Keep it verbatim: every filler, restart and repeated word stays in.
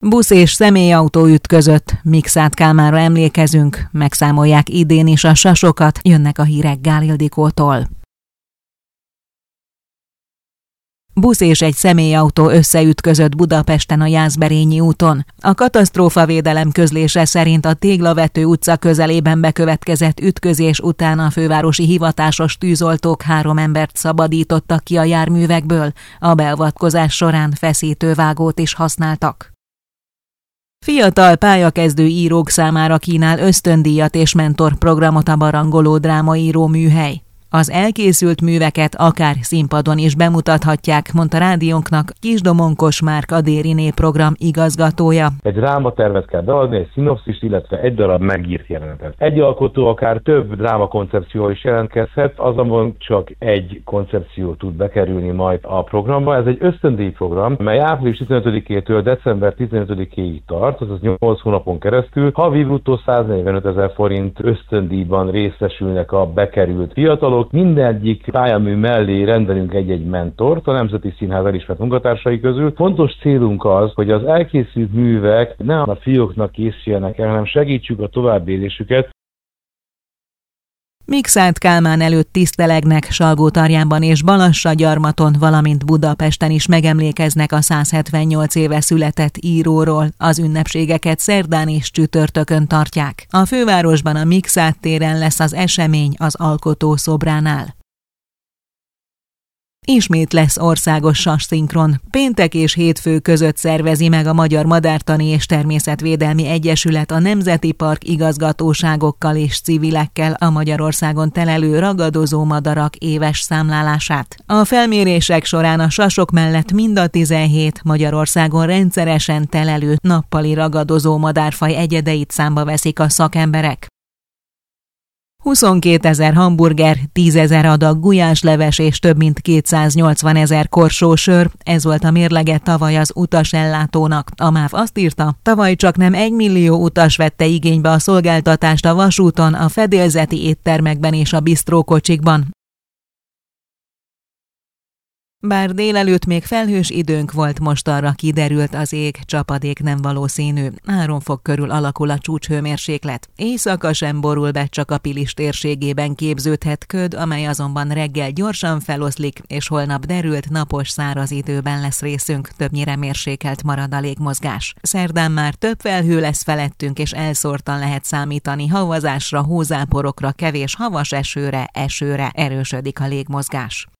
Busz és személyautó ütközött, Mikszáth Kálmánra emlékezünk, megszámolják idén is a sasokat, jönnek a hírek Gál Ildikótól. Busz és egy személyautó összeütközött Budapesten a Jászberényi úton. A katasztrófavédelem közlése szerint a Téglavető utca közelében bekövetkezett ütközés után a fővárosi hivatásos tűzoltók három embert szabadítottak ki a járművekből, a beavatkozás során feszítővágót is használtak. Fiatal pályakezdő írók számára kínál ösztöndíjat és mentorprogramot a Barangoló Drámaíró Műhely. Az elkészült műveket akár színpadon is bemutathatják, mondta rádiónknak Kisdomonkos Márk a Dériné program igazgatója. Egy drámatervet kell beadni, egy szinopszist, illetve egy darab megírt jelenetet. Egy alkotó akár több drámakoncepció is jelentkezhet, azonban csak egy koncepció tud bekerülni majd a programba. Ez egy ösztöndíj program, mely április tizenötödikétől december tizenötödikéig tart, azaz nyolc hónapon keresztül. Havi bruttó száznegyvenöt ezer forint ösztöndíjban részesülnek a bekerült fiatalok. Mindegyik pályamű mellé rendelünk egy-egy mentort a Nemzeti Színház elismert munkatársai közül. Fontos célunk az, hogy az elkészült művek ne a fióknak készüljenek el, hanem segítsük a továbbélésüket. Mikszáth Kálmán előtt tisztelegnek, Salgótarjánban és Balassagyarmaton, valamint Budapesten is megemlékeznek a száz hetvennyolc éve született íróról. Az ünnepségeket szerdán és csütörtökön tartják. A fővárosban a Mikszáth téren lesz az esemény az alkotó szobránál. Ismét lesz országos sasszinkron. Péntek és hétfő között szervezi meg a Magyar Madártani és Természetvédelmi Egyesület a Nemzeti Park igazgatóságokkal és civilekkel a Magyarországon telelő ragadozó madarak éves számlálását. A felmérések során a sasok mellett mind a tizenhét Magyarországon rendszeresen telelő nappali ragadozó madárfaj egyedeit számba veszik a szakemberek. huszonkétezer hamburger, tízezer adag gulyásleves és több mint kétszáznyolcvanezer korsó sör, ez volt a mérlege tavaly az utasellátónak. A MÁV azt írta, tavaly csak nem egymillió utas vette igénybe a szolgáltatást a vasúton, a fedélzeti éttermekben és a bisztrókocsikban. Bár délelőtt még felhős időnk volt, mostanra kiderült az ég, csapadék nem valószínű. Három fok körül alakul a csúcshőmérséklet. Éjszaka sem borul be, csak a Pilis térségében képződhet köd, amely azonban reggel gyorsan feloszlik, és holnap derült, napos, száraz időben lesz részünk, többnyire mérsékelt marad a légmozgás. Szerdán már több felhő lesz felettünk, és elszórtan lehet számítani havazásra, hózáporokra, kevés havas esőre, esőre, erősödik a légmozgás.